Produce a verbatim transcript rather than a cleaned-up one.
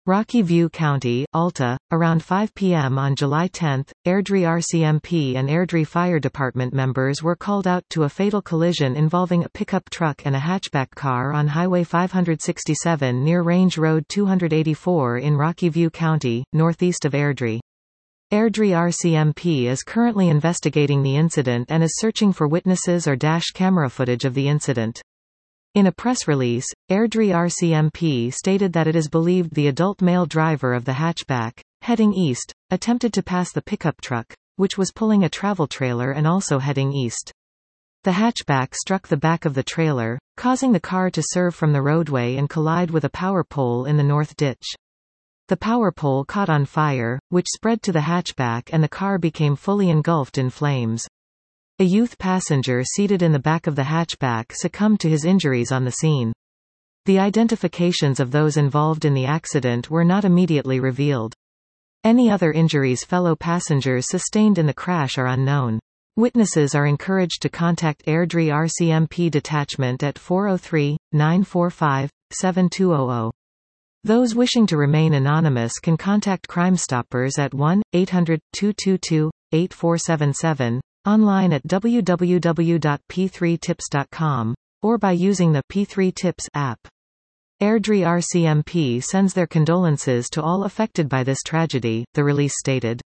Rocky View County, Alta, around five p m on July tenth, Airdrie R C M P and Airdrie Fire Department members were called out to a fatal collision involving a pickup truck and a hatchback car on Highway five sixty-seven near Range Road two eighty-four in Rocky View County, northeast of Airdrie. Airdrie R C M P is currently investigating the incident and is searching for witnesses or dash camera footage of the incident. In a press release, Airdrie R C M P stated that it is believed the adult male driver of the hatchback, heading east, attempted to pass the pickup truck, which was pulling a travel trailer and also heading east. The hatchback struck the back of the trailer, causing the car to swerve from the roadway and collide with a power pole in the north ditch. The power pole caught on fire, which spread to the hatchback and the car became fully engulfed in flames. A youth passenger seated in the back of the hatchback succumbed to his injuries on the scene. The identifications of those involved in the accident were not immediately revealed. Any other injuries fellow passengers sustained in the crash are unknown. Witnesses are encouraged to contact Airdrie R C M P Detachment at four oh three, nine four five, seven two zero zero. Those wishing to remain anonymous can contact Crime Stoppers at one eight hundred, two two two, eight four seven seven, online at w w w dot p three tips dot com, or by using the P three Tips app. Airdrie R C M P sends their condolences to all affected by this tragedy, the release stated.